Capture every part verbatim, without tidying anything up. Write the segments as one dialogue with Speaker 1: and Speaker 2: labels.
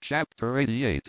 Speaker 1: Chapter eighty-eight.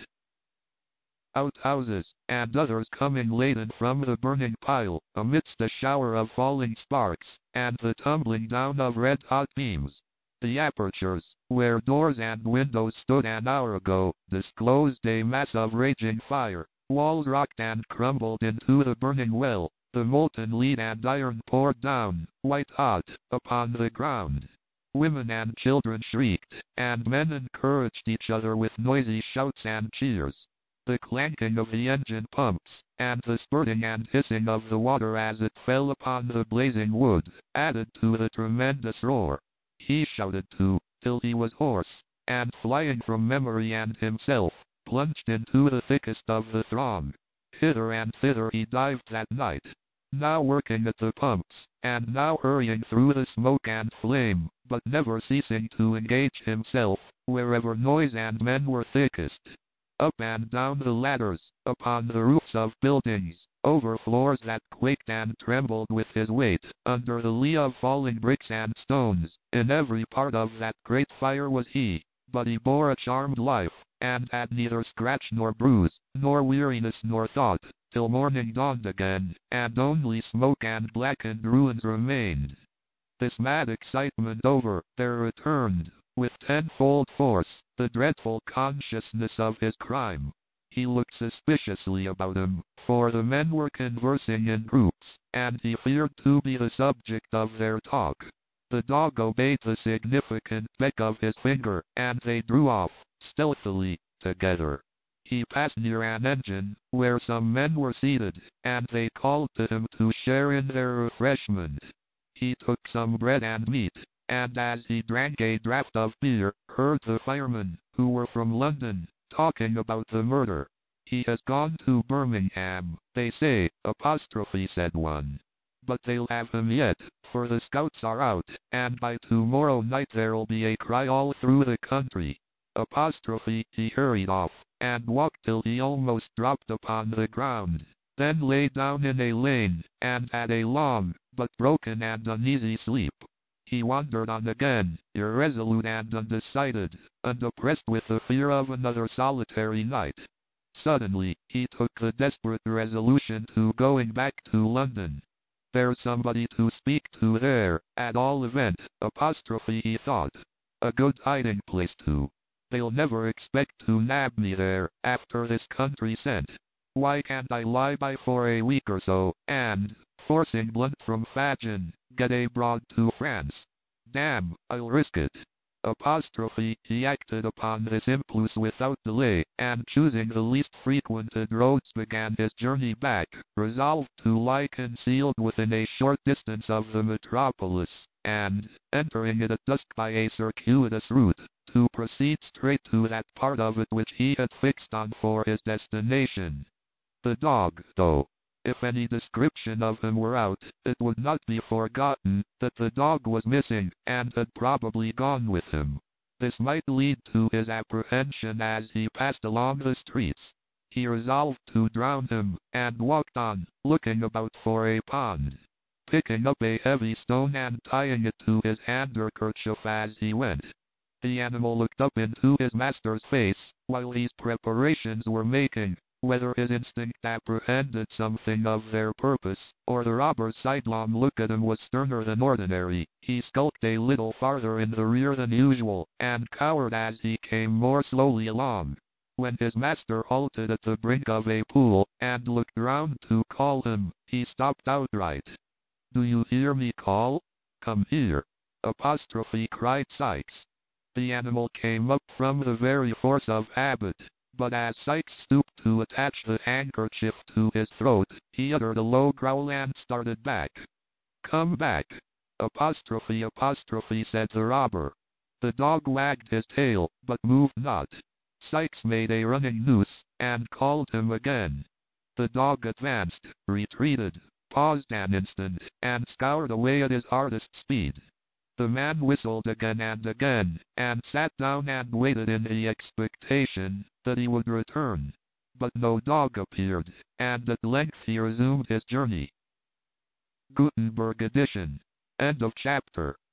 Speaker 1: Outhouses, and others coming laden from the burning pile, amidst a shower of falling sparks, and the tumbling down of red-hot beams. The apertures, where doors and windows stood an hour ago, disclosed a mass of raging fire. Walls rocked and crumbled into the burning well. The molten lead and iron poured down, white-hot, upon the ground. Women and children shrieked, and men encouraged each other with noisy shouts and cheers. The clanking of the engine pumps, and the spurting and hissing of the water as it fell upon the blazing wood, added to the tremendous roar. He shouted too, till he was hoarse, and flying from memory and himself, plunged into the thickest of the throng. Hither and thither he dived that night, now working at the pumps, and now hurrying through the smoke and flame, but never ceasing to engage himself, wherever noise and men were thickest. Up and down the ladders, upon the roofs of buildings, over floors that quaked and trembled with his weight, under the lee of falling bricks and stones, in every part of that great fire was he, but he bore a charmed life, and had neither scratch nor bruise, nor weariness nor thought, till morning dawned again, and only smoke and blackened ruins remained. This mad excitement over, there returned, with tenfold force, the dreadful consciousness of his crime. He looked suspiciously about him, for the men were conversing in groups, and he feared to be the subject of their talk. The dog obeyed the significant beck of his finger, and they drew off, stealthily, together. He passed near an engine, where some men were seated, and they called to him to share in their refreshment. He took some bread and meat, and as he drank a draught of beer, heard the firemen, who were from London, talking about the murder. He has gone to Birmingham, they say, apostrophe said one. But they'll have him yet, for the scouts are out, and by tomorrow night there'll be a cry all through the country. Apostrophe, he hurried off, and walked till he almost dropped upon the ground, then lay down in a lane, and had a long, but broken and uneasy sleep. He wandered on again, irresolute and undecided, and oppressed with the fear of another solitary night. Suddenly, he took the desperate resolution to going back to London. There's somebody to speak to there, at all event, apostrophe he thought. A good hiding place too. They'll never expect to nab me there, after this country scent. Why can't I lie by for a week or so, and, forcing Blunt from Fagin, get abroad to France? Damn, I'll risk it. Apostrophe, he acted upon this impulse without delay, and choosing the least frequented roads began his journey back, resolved to lie concealed within a short distance of the metropolis, and, entering it at dusk by a circuitous route, to proceed straight to that part of it which he had fixed on for his destination. The dog, though, if any description of him were out, it would not be forgotten that the dog was missing, and had probably gone with him. This might lead to his apprehension as he passed along the streets. He resolved to drown him, and walked on, looking about for a pond. Picking up a heavy stone and tying it to his handkerchief as he went. The animal looked up into his master's face, while these preparations were making. Whether his instinct apprehended something of their purpose, or the robber's sidelong look at him was sterner than ordinary, he skulked a little farther in the rear than usual, and cowered as he came more slowly along. When his master halted at the brink of a pool, and looked round to call him, he stopped outright. "Do you hear me call? Come here!" Apostrophe cried Sikes. The animal came up from the very force of habit. But as Sikes stooped to attach the handkerchief to his throat, he uttered a low growl and started back. "Come back!" Apostrophe apostrophe said the robber. The dog wagged his tail, but moved not. Sikes made a running noose, and called him again. The dog advanced, retreated, paused an instant, and scoured away at his hardest speed. The man whistled again and again, and sat down and waited in the expectation that he would return. But no dog appeared, and at length he resumed his journey. Gutenberg edition. End of chapter.